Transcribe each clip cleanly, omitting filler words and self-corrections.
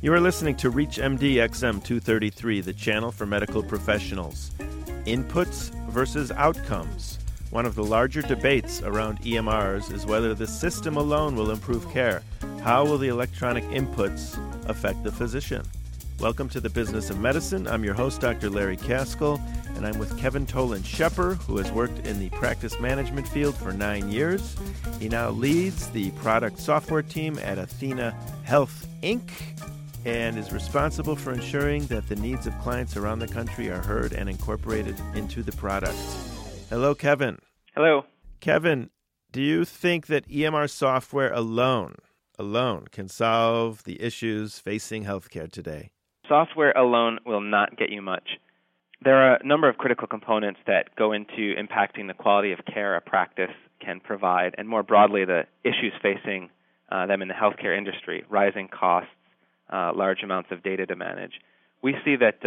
You are listening to ReachMD XM233, the channel for medical professionals. Inputs versus outcomes. One of the larger debates around EMRs is whether the system alone will improve care. How will the electronic inputs affect the physician? Welcome to the Business of Medicine. I'm your host, Dr. Larry Caskell, and I'm with Kevin Tolan-Schepper, who has worked in the practice management field for 9 years. He now leads the product software team at Athena Health, Inc., and is responsible for ensuring that the needs of clients around the country are heard and incorporated into the product. Hello, Kevin. Hello. Kevin, do you think that EMR software alone can solve the issues facing healthcare today? Software alone will not get you much. There are a number of critical components that go into impacting the quality of care a practice can provide, and more broadly, the issues facing them in the healthcare industry, rising costs, large amounts of data to manage. We see that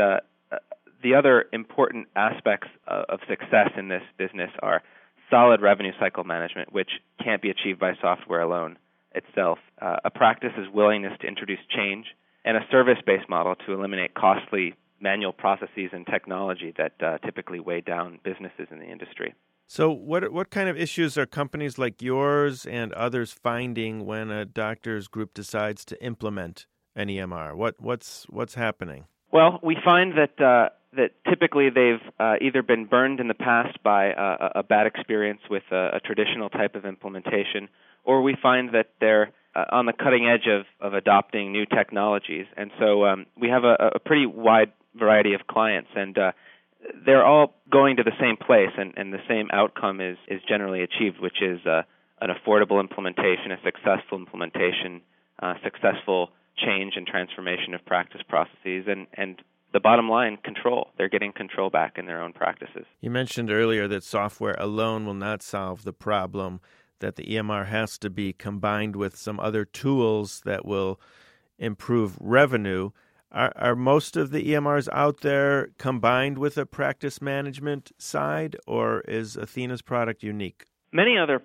the other important aspects of success in this business are solid revenue cycle management, which can't be achieved by software alone itself, a practice's willingness to introduce change, and a service-based model to eliminate costly manual processes and technology that typically weigh down businesses in the industry. So what kind of issues are companies like yours and others finding when a doctor's group decides to implement an EMR? What's happening? Well, we find that typically they've either been burned in the past by a bad experience with a traditional type of implementation, or we find that they're on the cutting edge of adopting new technologies. And so we have a pretty wide variety of clients, and they're all going to the same place, and the same outcome is generally achieved, which is an affordable implementation, a successful implementation, successful change and transformation of practice processes, and the bottom line, control. They're getting control back in their own practices. You mentioned earlier that software alone will not solve the problem, that the EMR has to be combined with some other tools that will improve revenue. Are most of the EMRs out there combined with a practice management side, or is Athena's product unique? Many other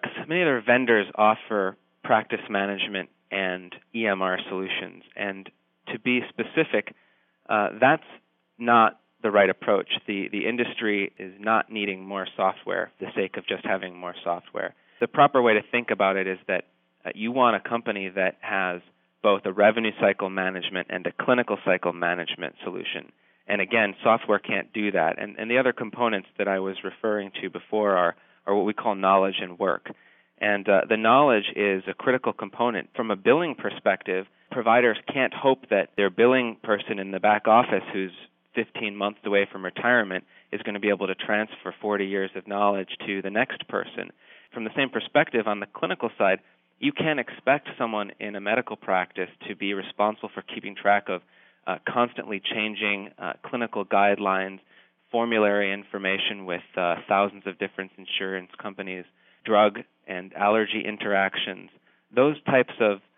vendors offer practice management and EMR solutions. And to be specific, that's not the right approach. The industry is not needing more software for the sake of just having more software. The proper way to think about it is that you want a company that has both a revenue cycle management and a clinical cycle management solution. And again, software can't do that. And the other components that I was referring to before are what we call knowledge and work. And the knowledge is a critical component. From a billing perspective, providers can't hope that their billing person in the back office who's 15 months away from retirement is going to be able to transfer 40 years of knowledge to the next person. From the same perspective, on the clinical side, you can't expect someone in a medical practice to be responsible for keeping track of constantly changing clinical guidelines, formulary information with thousands of different insurance companies, drug and allergy interactions. Those types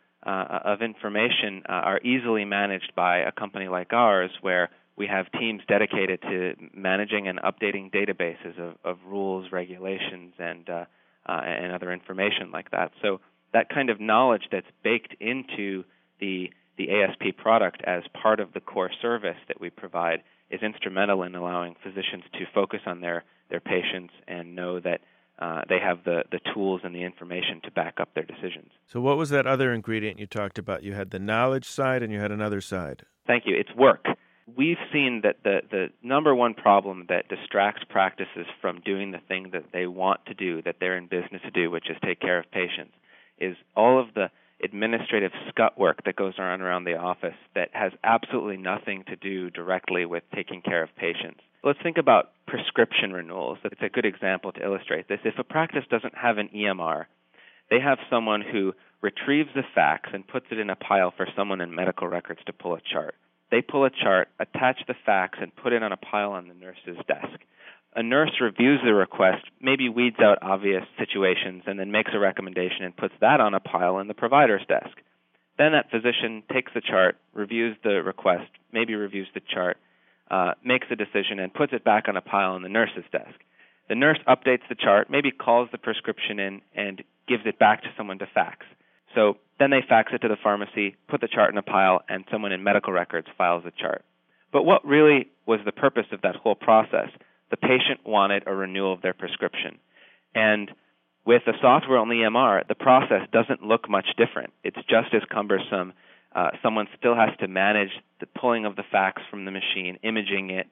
of information are easily managed by a company like ours, where we have teams dedicated to managing and updating databases of rules, regulations, and other information like that. So that kind of knowledge that's baked into the ASP product as part of the core service that we provide is instrumental in allowing physicians to focus on their patients and know that they have the tools and the information to back up their decisions. So what was that other ingredient you talked about? You had the knowledge side and you had another side. Thank you. It's work. We've seen that the number one problem that distracts practices from doing the thing that they want to do, that they're in business to do, which is take care of patients, is all of the administrative scut work that goes on around the office that has absolutely nothing to do directly with taking care of patients. Let's think about prescription renewals. It's a good example to illustrate this. If a practice doesn't have an EMR, they have someone who retrieves the fax and puts it in a pile for someone in medical records to pull a chart. They pull a chart, attach the fax, and put it on a pile on the nurse's desk. A nurse reviews the request, maybe weeds out obvious situations, and then makes a recommendation and puts that on a pile in the provider's desk. Then that physician takes the chart, reviews the request, maybe reviews the chart, makes a decision, and puts it back on a pile on the nurse's desk. The nurse updates the chart, maybe calls the prescription in, and gives it back to someone to fax. So then they fax it to the pharmacy, put the chart in a pile, and someone in medical records files the chart. But what really was the purpose of that whole process? The patient wanted a renewal of their prescription. And with a software-only EMR, the process doesn't look much different. It's just as cumbersome. Someone still has to manage the pulling of the fax from the machine, imaging it,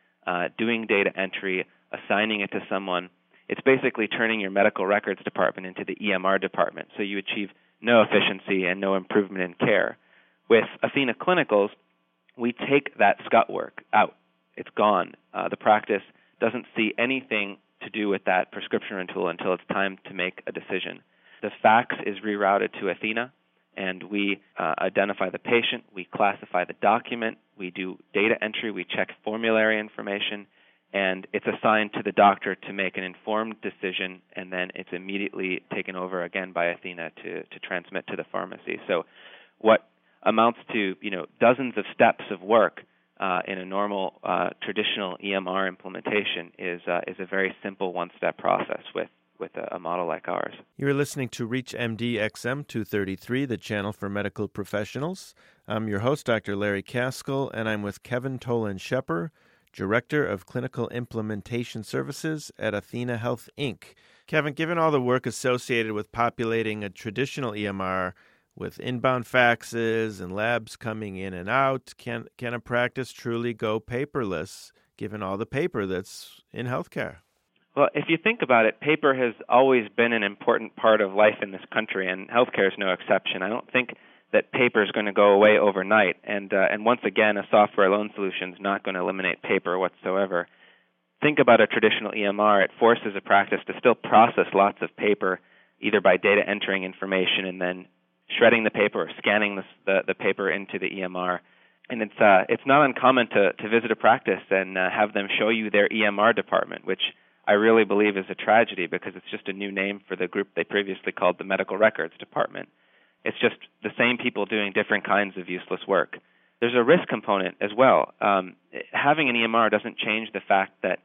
doing data entry, assigning it to someone. It's basically turning your medical records department into the EMR department, so you achieve no efficiency and no improvement in care. With Athena Clinicals, we take that scut work out. It's gone. The practice doesn't see anything to do with that prescription renewal until it's time to make a decision. The fax is rerouted to Athena, and we identify the patient, we classify the document, we do data entry, we check formulary information, and it's assigned to the doctor to make an informed decision, and then it's immediately taken over again by Athena to transmit to the pharmacy. So what amounts to dozens of steps of work in a normal traditional EMR implementation is a very simple one-step process with a model like ours. You're listening to ReachMD XM 233, the channel for medical professionals. I'm your host, Dr. Larry Caskell, and I'm with Kevin Tolan-Shepper, Director of Clinical Implementation Services at Athena Health, Inc. Kevin, given all the work associated with populating a traditional EMR with inbound faxes and labs coming in and out, can a practice truly go paperless, given all the paper that's in healthcare? Well, if you think about it, paper has always been an important part of life in this country, and healthcare is no exception. I don't think that paper is going to go away overnight, and once again, a software-alone solution is not going to eliminate paper whatsoever. Think about a traditional EMR. It forces a practice to still process lots of paper, either by data entering information and then shredding the paper or scanning the paper into the EMR. And it's not uncommon to visit a practice and have them show you their EMR department, which I really believe is a tragedy because it's just a new name for the group they previously called the medical records department. It's just the same people doing different kinds of useless work. There's a risk component as well. Having an EMR doesn't change the fact that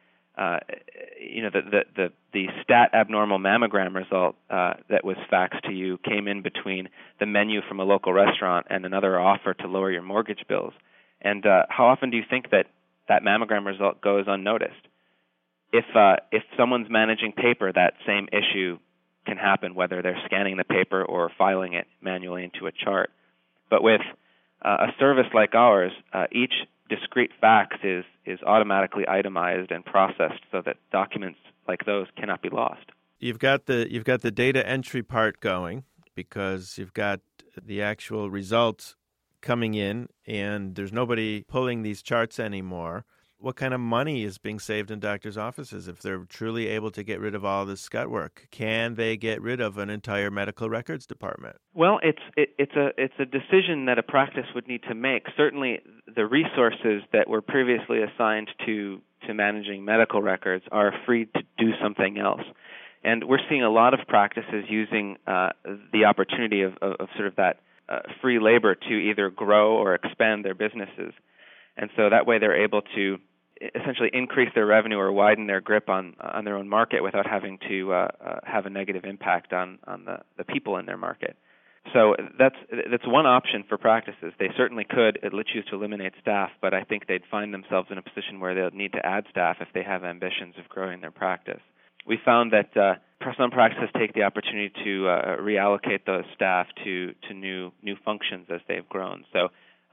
the stat abnormal mammogram result that was faxed to you came in between the menu from a local restaurant and another offer to lower your mortgage bills. And how often do you think that mammogram result goes unnoticed? If someone's managing paper, that same issue can happen, whether they're scanning the paper or filing it manually into a chart. But with a service like ours, each discrete fax is automatically itemized and processed so that documents like those cannot be lost. You've got the data entry part going because you've got the actual results coming in, and there's nobody pulling these charts anymore. What kind of money is being saved in doctors' offices if they're truly able to get rid of all this scut work? Can they get rid of an entire medical records department? Well, it's a decision that a practice would need to make. Certainly, the resources that were previously assigned to managing medical records are free to do something else. And we're seeing a lot of practices using the opportunity of sort of that free labor to either grow or expand their businesses. And so that way they're able to essentially increase their revenue or widen their grip on their own market without having to have a negative impact on the people in their market. So that's one option for practices. They certainly could choose to eliminate staff, but I think they'd find themselves in a position where they'll need to add staff if they have ambitions of growing their practice. We found that some practices take the opportunity to reallocate those staff to new functions as they've grown. So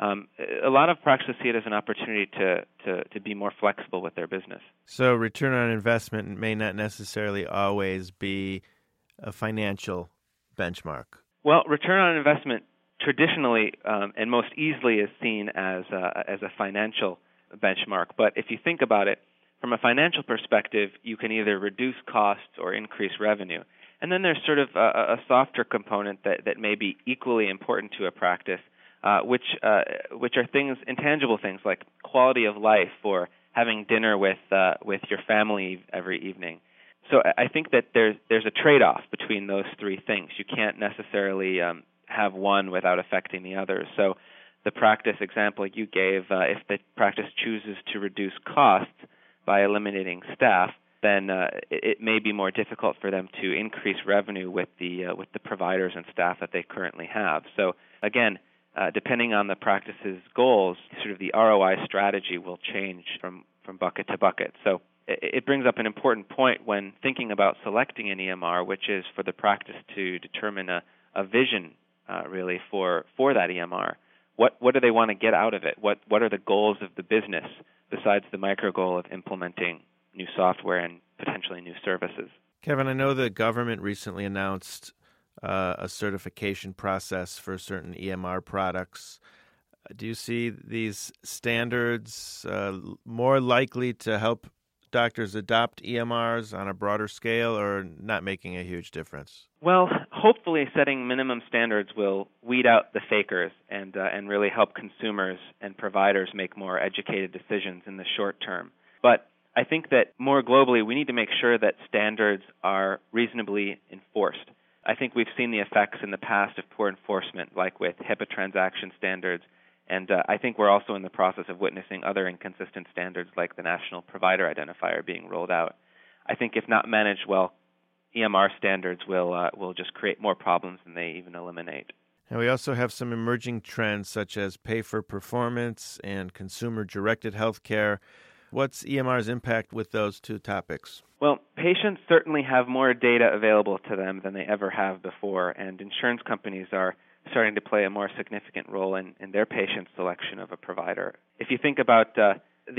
a lot of practices see it as an opportunity to be more flexible with their business. So return on investment may not necessarily always be a financial benchmark. Well, return on investment traditionally and most easily is seen as a financial benchmark. But if you think about it, from a financial perspective, you can either reduce costs or increase revenue. And then there's sort of a softer component that may be equally important to a practice, which are things, intangible things like quality of life or having dinner with your family every evening. So I think that there's a trade-off between those three things. You can't necessarily have one without affecting the other. So the practice example you gave, if the practice chooses to reduce costs by eliminating staff, then it may be more difficult for them to increase revenue with the providers and staff that they currently have. So again, depending on the practice's goals, sort of the ROI strategy will change from bucket to bucket. So it brings up an important point when thinking about selecting an EMR, which is for the practice to determine a vision really for that EMR. What do they want to get out of it? What are the goals of the business besides the micro goal of implementing new software and potentially new services? Kevin, I know the government recently announced a certification process for certain EMR products. Do you see these standards more likely to help doctors adopt EMRs on a broader scale, or not making a huge difference? Well, hopefully setting minimum standards will weed out the fakers and really help consumers and providers make more educated decisions in the short term. But I think that more globally, we need to make sure that standards are reasonably enforced. I think we've seen the effects in the past of poor enforcement, like with HIPAA transaction standards, and I think we're also in the process of witnessing other inconsistent standards like the National Provider Identifier being rolled out. I think if not managed well, EMR standards will just create more problems than they even eliminate. And we also have some emerging trends such as pay-for-performance and consumer-directed healthcare. What's EMR's impact with those two topics? Well, patients certainly have more data available to them than they ever have before, and insurance companies are starting to play a more significant role in their patient selection of a provider. If you think about the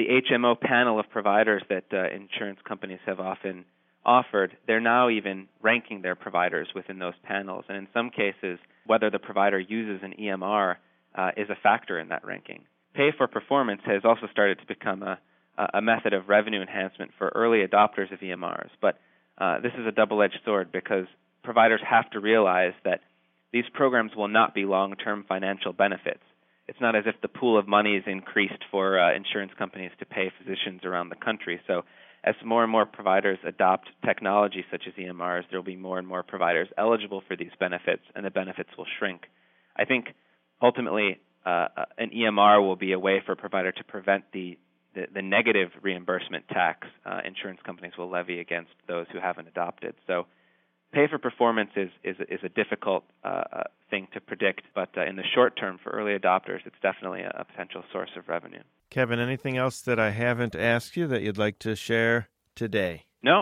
HMO panel of providers that insurance companies have often offered, they're now even ranking their providers within those panels, and in some cases, whether the provider uses an EMR is a factor in that ranking. Pay for performance has also started to become a method of revenue enhancement for early adopters of EMRs. But this is a double-edged sword because providers have to realize that these programs will not be long-term financial benefits. It's not as if the pool of money is increased for insurance companies to pay physicians around the country. So as more and more providers adopt technology such as EMRs, there will be more and more providers eligible for these benefits, and the benefits will shrink. I think ultimately an EMR will be a way for a provider to prevent the negative reimbursement tax insurance companies will levy against those who haven't adopted. So pay for performance is a difficult thing to predict, but in the short term for early adopters, it's definitely a potential source of revenue. Kevin, anything else that I haven't asked you that you'd like to share today? No.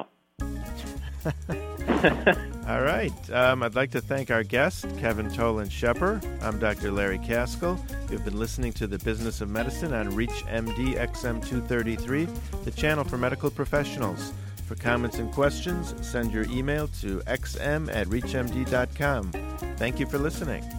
All right. I'd like to thank our guest, Kevin Tolan-Shepard. I'm Dr. Larry Kaskel. You've been listening to The Business of Medicine on ReachMD XM233, the channel for medical professionals. For comments and questions, send your email to xm@reachmd.com. Thank you for listening.